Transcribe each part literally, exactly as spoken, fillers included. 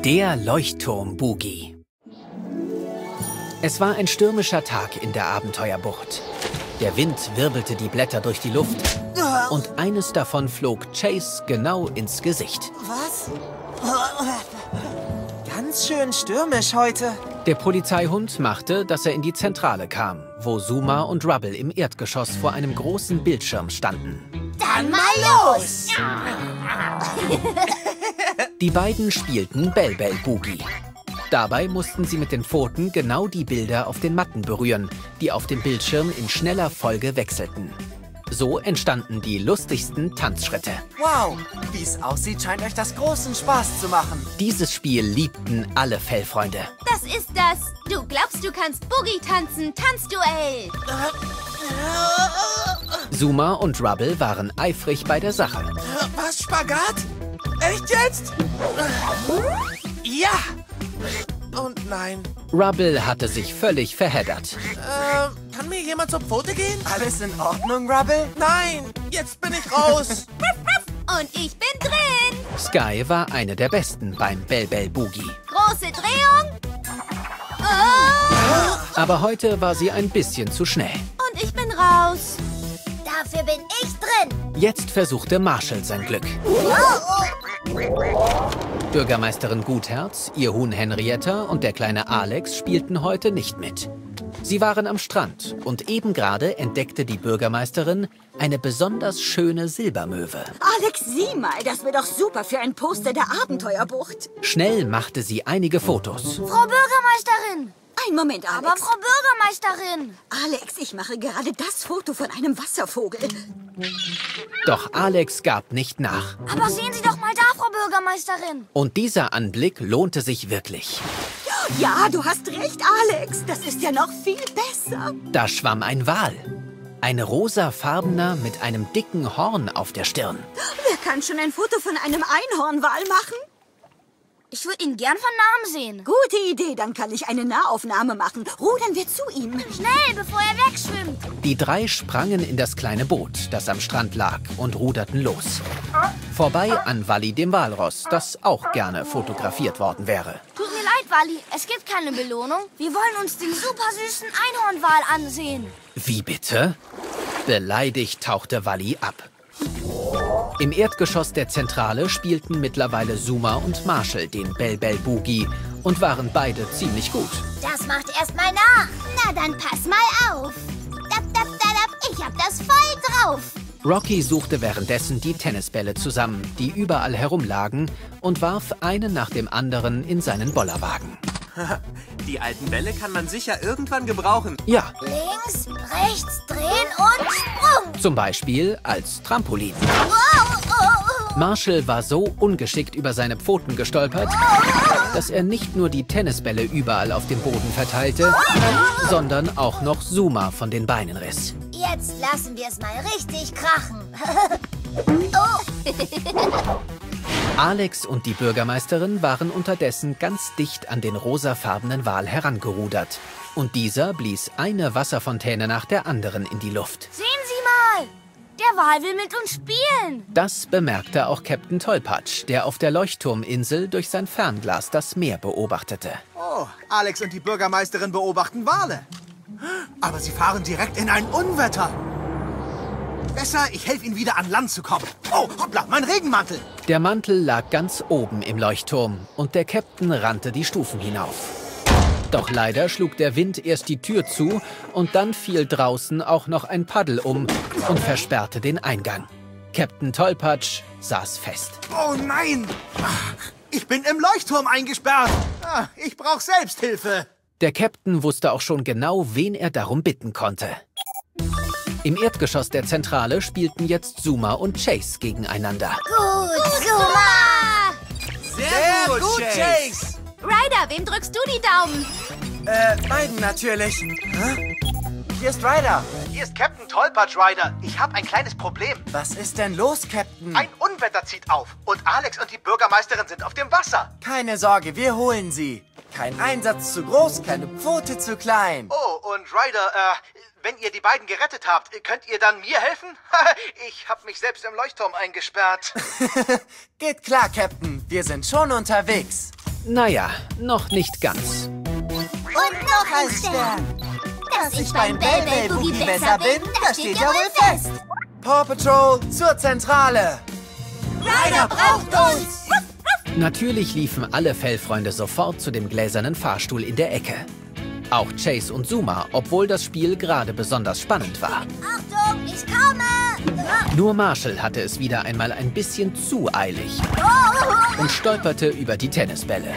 Der Leuchtturm-Boogie. Es war ein stürmischer Tag in der Abenteuerbucht. Der Wind wirbelte die Blätter durch die Luft und eines davon flog Chase genau ins Gesicht. Was? Ganz schön stürmisch heute. Der Polizeihund machte, dass er in die Zentrale kam, wo Zuma und Rubble im Erdgeschoss vor einem großen Bildschirm standen. Dann mal los! Die beiden spielten Bell-Bell-Boogie. Dabei mussten sie mit den Pfoten genau die Bilder auf den Matten berühren, die auf dem Bildschirm in schneller Folge wechselten. So entstanden die lustigsten Tanzschritte. Wow, wie es aussieht, scheint euch das großen Spaß zu machen. Dieses Spiel liebten alle Fellfreunde. Das ist das. Du glaubst, du kannst Boogie tanzen. Tanzduell. Zuma und Rubble waren eifrig bei der Sache. Was, Spagat? Echt jetzt? Ja! Und nein. Rubble hatte sich völlig verheddert. Äh, kann mir jemand zur Pfote gehen? Alles in Ordnung, Rubble? Nein, jetzt bin ich raus. Und ich bin drin. Sky war eine der Besten beim Bell-Bell-Boogie. Große Drehung. Oh. Aber heute war sie ein bisschen zu schnell. Und ich bin raus. Dafür bin ich drin. Jetzt versuchte Marshall sein Glück. Bürgermeisterin Gutherz, ihr Huhn Henrietta und der kleine Alex spielten heute nicht mit. Sie waren am Strand und eben gerade entdeckte die Bürgermeisterin eine besonders schöne Silbermöwe. Alex, sieh mal, das wäre doch super für ein Poster der Abenteuerbucht. Schnell machte sie einige Fotos. Frau Bürgermeisterin! Ein Moment, Alex. Aber Frau Bürgermeisterin! Alex, ich mache gerade das Foto von einem Wasservogel. Doch Alex gab nicht nach. Aber sehen Sie doch mal da, Frau Bürgermeisterin. Und dieser Anblick lohnte sich wirklich. Ja, du hast recht, Alex. Das ist ja noch viel besser. Da schwamm ein Wal. Ein rosafarbener mit einem dicken Horn auf der Stirn. Wer kann schon ein Foto von einem Einhornwal machen? Ich würde ihn gern von Namen sehen. Gute Idee, dann kann ich eine Nahaufnahme machen. Rudern wir zu ihm. Schnell, bevor er wegschwimmt. Die drei sprangen in das kleine Boot, das am Strand lag, und ruderten los. Vorbei an Wally dem Walross, das auch gerne fotografiert worden wäre. Tut mir leid, Wally, es gibt keine Belohnung. Wir wollen uns den super süßen Einhornwal ansehen. Wie bitte? Beleidigt tauchte Wally ab. Im Erdgeschoss der Zentrale spielten mittlerweile Zuma und Marshall den Bell-Bell-Boogie und waren beide ziemlich gut. Das macht erst mal nach. Na dann pass mal auf. Dap, dap, dap, ich hab das voll drauf. Rocky suchte währenddessen die Tennisbälle zusammen, die überall herumlagen, und warf einen nach dem anderen in seinen Bollerwagen. Die alten Bälle kann man sicher irgendwann gebrauchen. Ja. Links, rechts, drehen und Sprung. Zum Beispiel als Trampolin. Oh, oh, oh. Marshall war so ungeschickt über seine Pfoten gestolpert, dass er nicht nur die Tennisbälle überall auf dem Boden verteilte, sondern auch noch Zuma von den Beinen riss. Jetzt lassen wir es mal richtig krachen. Oh. Alex und die Bürgermeisterin waren unterdessen ganz dicht an den rosafarbenen Wal herangerudert. Und dieser blies eine Wasserfontäne nach der anderen in die Luft. Sehen Sie mal! Der Wal will mit uns spielen. Das bemerkte auch Captain Tollpatsch, der auf der Leuchtturminsel durch sein Fernglas das Meer beobachtete. Oh, Alex und die Bürgermeisterin beobachten Wale. Aber sie fahren direkt in ein Unwetter. Besser, ich helfe ihnen wieder an Land zu kommen. Oh, hoppla, mein Regenmantel. Der Mantel lag ganz oben im Leuchtturm und der Captain rannte die Stufen hinauf. Doch leider schlug der Wind erst die Tür zu und dann fiel draußen auch noch ein Paddel um und versperrte den Eingang. Captain Tollpatsch saß fest. Oh nein! Ich bin im Leuchtturm eingesperrt. Ich brauche Selbsthilfe. Der Captain wusste auch schon genau, wen er darum bitten konnte. Im Erdgeschoss der Zentrale spielten jetzt Zuma und Chase gegeneinander. Gut, Zuma! Sehr, Sehr gut, gut, Chase. Chase. Ryder, wem drückst du die Daumen? Äh, beiden natürlich. Hä? Hier ist Ryder. Hier ist Captain Tollpatsch, Ryder. Ich habe ein kleines Problem. Was ist denn los, Captain? Ein Unwetter zieht auf und Alex und die Bürgermeisterin sind auf dem Wasser. Keine Sorge, wir holen sie. Kein Einsatz zu groß, keine Pfote zu klein. Oh, und Ryder, äh, wenn ihr die beiden gerettet habt, könnt ihr dann mir helfen? Ich habe mich selbst im Leuchtturm eingesperrt. Geht klar, Captain. Wir sind schon unterwegs. Naja, noch nicht ganz. Und noch ein Stern. Dass ich beim Bell Boogie besser bin, das steht ja wohl fest. Paw Patrol zur Zentrale. Ryder braucht uns. Natürlich liefen alle Fellfreunde sofort zu dem gläsernen Fahrstuhl in der Ecke. Auch Chase und Zuma, obwohl das Spiel gerade besonders spannend war. Achtung, ich komme! Nur Marshall hatte es wieder einmal ein bisschen zu eilig und stolperte über die Tennisbälle.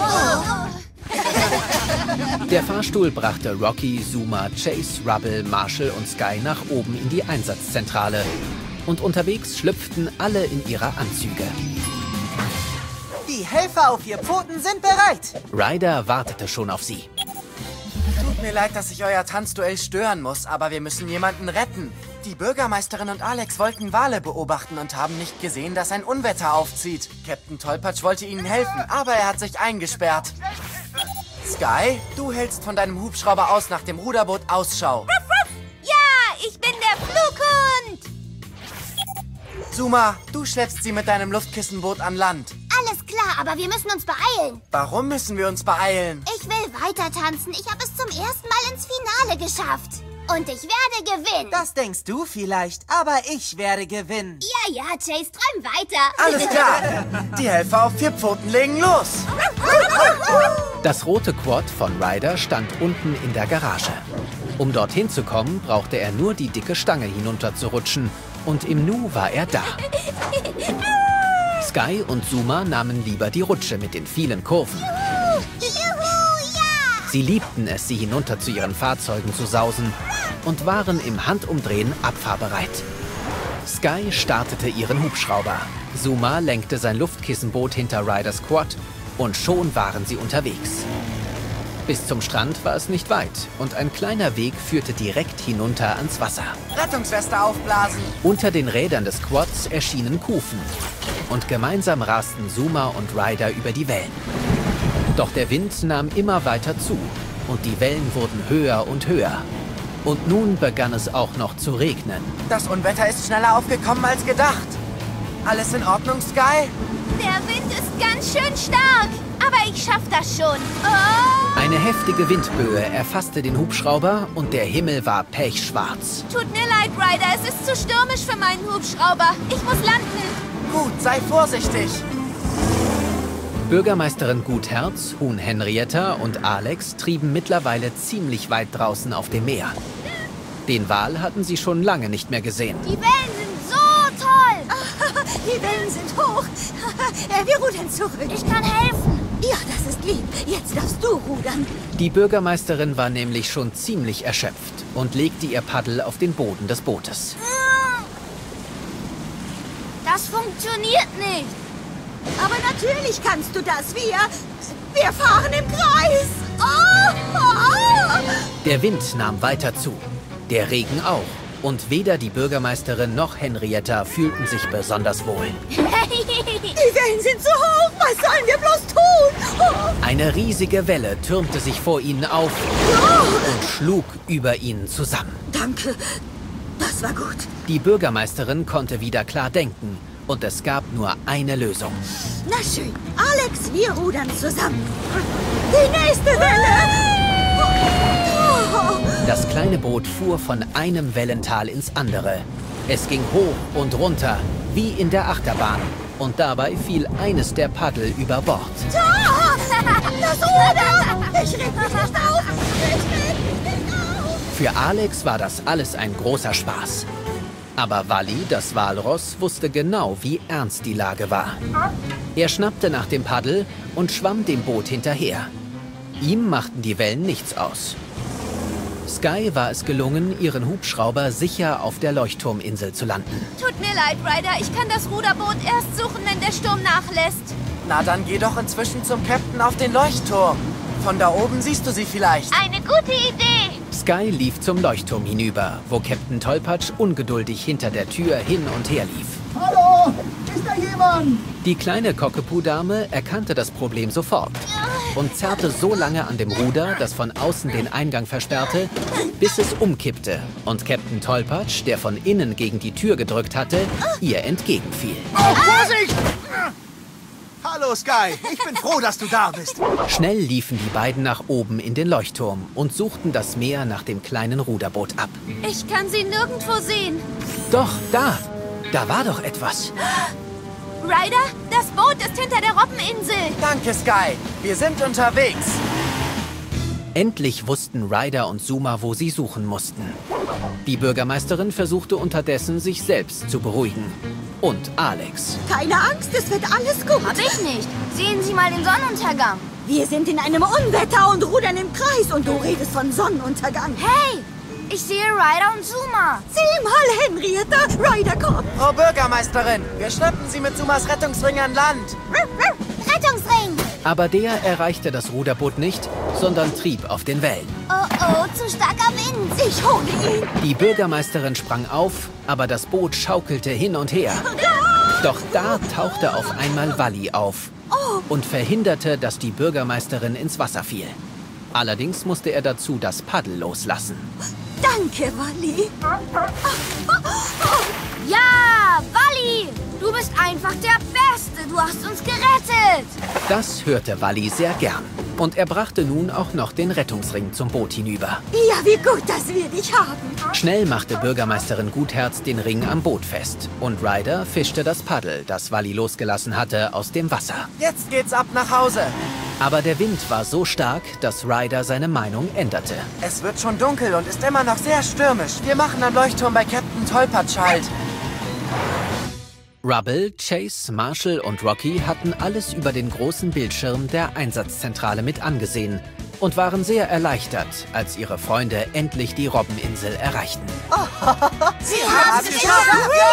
Der Fahrstuhl brachte Rocky, Zuma, Chase, Rubble, Marshall und Sky nach oben in die Einsatzzentrale. Und unterwegs schlüpften alle in ihre Anzüge. Die Helfer auf vier Pfoten sind bereit. Ryder wartete schon auf sie. Tut mir leid, dass ich euer Tanzduell stören muss, aber wir müssen jemanden retten. Die Bürgermeisterin und Alex wollten Wale beobachten und haben nicht gesehen, dass ein Unwetter aufzieht. Captain Tollpatsch wollte ihnen helfen, aber er hat sich eingesperrt. Sky, du hältst von deinem Hubschrauber aus nach dem Ruderboot Ausschau. Ja, ich bin der Flughund! Zuma, du schleppst sie mit deinem Luftkissenboot an Land. Alles klar, aber wir müssen uns beeilen. Warum müssen wir uns beeilen? Ich will weiter tanzen. Ich habe es zum ersten Mal ins Finale geschafft. Und ich werde gewinnen. Das denkst du vielleicht, aber ich werde gewinnen. Ja, ja, Chase, träum weiter. Alles klar. Die Helfer auf vier Pfoten legen los. Das rote Quad von Ryder stand unten in der Garage. Um dorthin zu kommen, brauchte er nur die dicke Stange hinunter zu rutschen. Und im Nu war er da. Sky und Zuma nahmen lieber die Rutsche mit den vielen Kurven. Juhu, ja! Sie liebten es, sie hinunter zu ihren Fahrzeugen zu sausen und waren im Handumdrehen abfahrbereit. Sky startete ihren Hubschrauber. Zuma lenkte sein Luftkissenboot hinter Ryders Quad und schon waren sie unterwegs. Bis zum Strand war es nicht weit und ein kleiner Weg führte direkt hinunter ans Wasser. Rettungsweste aufblasen. Unter den Rädern des Quads erschienen Kufen und gemeinsam rasten Zuma und Ryder über die Wellen. Doch der Wind nahm immer weiter zu und die Wellen wurden höher und höher. Und nun begann es auch noch zu regnen. Das Unwetter ist schneller aufgekommen als gedacht. Alles in Ordnung, Sky? Der Wind ist ganz schön stark, aber ich schaff das schon. Oh! Eine heftige Windböe erfasste den Hubschrauber und der Himmel war pechschwarz. Tut mir leid, Ryder, es ist zu stürmisch für meinen Hubschrauber. Ich muss landen. Gut, sei vorsichtig. Bürgermeisterin Gutherz, Huhn Henrietta und Alex trieben mittlerweile ziemlich weit draußen auf dem Meer. Den Wal hatten sie schon lange nicht mehr gesehen. Die Wellen sind so toll. Die Wellen sind hoch. Wir rudern zurück. Ich kann helfen. Ja, das ist lieb. Jetzt darfst du rudern. Die Bürgermeisterin war nämlich schon ziemlich erschöpft und legte ihr Paddel auf den Boden des Bootes. Das funktioniert nicht. Aber natürlich kannst du das. Wir, wir fahren im Kreis. Oh, oh. Der Wind nahm weiter zu, der Regen auch. Und weder die Bürgermeisterin noch Henrietta fühlten sich besonders wohl. Die Wellen sind so hoch. Was sollen wir bloß tun? Oh. Eine riesige Welle türmte sich vor ihnen auf und schlug über ihnen zusammen. Danke. Das war gut. Die Bürgermeisterin konnte wieder klar denken. Und es gab nur eine Lösung. Na schön. Alex, wir rudern zusammen. Die nächste Welle! Oh. Das kleine Boot fuhr von einem Wellental ins andere. Es ging hoch und runter, wie in der Achterbahn. Und dabei fiel eines der Paddel über Bord. Das Ruder! Ich reg mich nicht auf! Ich reg mich nicht auf! Für Alex war das alles ein großer Spaß. Aber Wally, das Walross, wusste genau, wie ernst die Lage war. Er schnappte nach dem Paddel und schwamm dem Boot hinterher. Ihm machten die Wellen nichts aus. Sky war es gelungen, ihren Hubschrauber sicher auf der Leuchtturminsel zu landen. Tut mir leid, Ryder. Ich kann das Ruderboot erst suchen, wenn der Sturm nachlässt. Na, dann geh doch inzwischen zum Captain auf den Leuchtturm. Von da oben siehst du sie vielleicht. Eine gute Idee. Sky lief zum Leuchtturm hinüber, wo Captain Tollpatsch ungeduldig hinter der Tür hin und her lief. Hallo, ist da jemand? Die kleine Cockapoo-Dame erkannte das Problem sofort und zerrte so lange an dem Ruder, das von außen den Eingang versperrte, bis es umkippte und Captain Tollpatsch, der von innen gegen die Tür gedrückt hatte, ihr entgegenfiel. Oh, Vorsicht! Hallo, Sky. Ich bin froh, dass du da bist. Schnell liefen die beiden nach oben in den Leuchtturm und suchten das Meer nach dem kleinen Ruderboot ab. Ich kann sie nirgendwo sehen. Doch, da. Da war doch etwas. Ryder, das Boot ist hinter der Robbeninsel. Danke, Sky. Wir sind unterwegs. Endlich wussten Ryder und Zuma, wo sie suchen mussten. Die Bürgermeisterin versuchte unterdessen, sich selbst zu beruhigen. Und Alex. Keine Angst, es wird alles gut. Hab ich nicht. Sehen Sie mal den Sonnenuntergang. Wir sind in einem Unwetter und rudern im Kreis und du redest von Sonnenuntergang. Hey, ich sehe Ryder und Zuma. Sieh mal, Henrietta, Ryder kommt. Frau Bürgermeisterin, wir schleppen Sie mit Sumas Rettungsring an Land. Rettungsring! Aber der erreichte das Ruderboot nicht, sondern trieb auf den Wellen. Oh oh, zu starker Wind. Ich hole ihn. Die Bürgermeisterin sprang auf, aber das Boot schaukelte hin und her. Doch da tauchte auf einmal Wally auf und verhinderte, dass die Bürgermeisterin ins Wasser fiel. Allerdings musste er dazu das Paddel loslassen. Danke, Wally. Ja, Wally, du bist einfach der Beste. Du hast uns gerettet. Das hörte Wally sehr gern. Und er brachte nun auch noch den Rettungsring zum Boot hinüber. Ja, wie gut, dass wir dich haben. Schnell machte Bürgermeisterin Gutherz den Ring am Boot fest. Und Ryder fischte das Paddel, das Wally losgelassen hatte, aus dem Wasser. Jetzt geht's ab nach Hause. Aber der Wind war so stark, dass Ryder seine Meinung änderte. Es wird schon dunkel und ist immer noch sehr stürmisch. Wir machen am Leuchtturm bei Captain Tollpatsch Halt. Rubble, Chase, Marshall und Rocky hatten alles über den großen Bildschirm der Einsatzzentrale mit angesehen und waren sehr erleichtert, als ihre Freunde endlich die Robbeninsel erreichten. Sie haben es geschafft!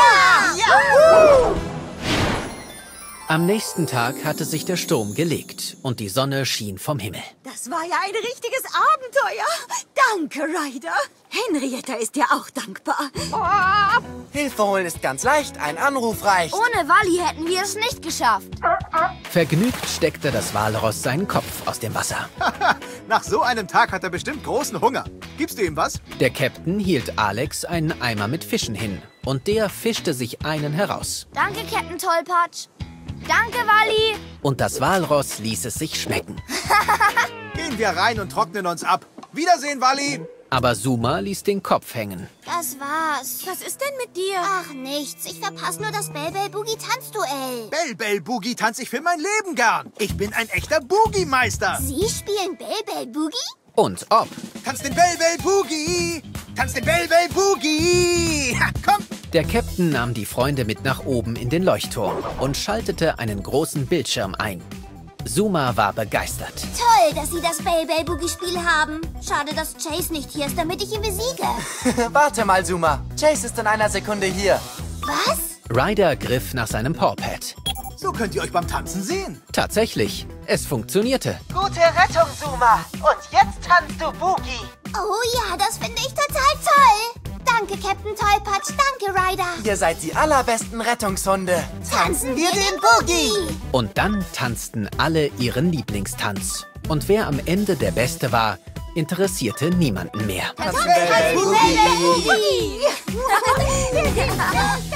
Am nächsten Tag hatte sich der Sturm gelegt und die Sonne schien vom Himmel. Das war ja ein richtiges Abenteuer. Danke, Ryder. Henrietta ist dir auch dankbar. Hilfe holen ist ganz leicht, ein Anruf reicht. Ohne Wally hätten wir es nicht geschafft. Vergnügt steckte das Walross seinen Kopf aus dem Wasser. Nach so einem Tag hat er bestimmt großen Hunger. Gibst du ihm was? Der Captain hielt Alex einen Eimer mit Fischen hin und der fischte sich einen heraus. Danke, Captain Tollpatsch. Danke, Wally. Und das Walross ließ es sich schmecken. Gehen wir rein und trocknen uns ab. Wiedersehen, Wally. Aber Zuma ließ den Kopf hängen. Das war's. Was ist denn mit dir? Ach, nichts. Ich verpasse nur das Bell-Bell-Boogie-Tanzduell. Bell-Bell-Boogie tanze ich für mein Leben gern. Ich bin ein echter Boogie-Meister. Sie spielen Bell-Bell-Boogie? Und ob. Tanz den Bell-Bell-Boogie. Tanz den Bell-Bell-Boogie. Ha, komm. Der Captain nahm die Freunde mit nach oben in den Leuchtturm und schaltete einen großen Bildschirm ein. Zuma war begeistert. Toll, dass Sie das Bell-Bell-Boogie-Spiel haben. Schade, dass Chase nicht hier ist, damit ich ihn besiege. Warte mal, Zuma. Chase ist in einer Sekunde hier. Was? Ryder griff nach seinem Pawpad. So könnt ihr euch beim Tanzen sehen. Tatsächlich, es funktionierte. Gute Rettung, Zuma. Und jetzt tanzt du Boogie. Oh ja, das finde ich total toll. Danke, Captain Tollpatsch. Danke, Ryder. Ihr seid die allerbesten Rettungshunde. Tanzen wir den Boogie. Und dann tanzten alle ihren Lieblingstanz. Und wer am Ende der Beste war, interessierte niemanden mehr. Tanzen wir den Boogie.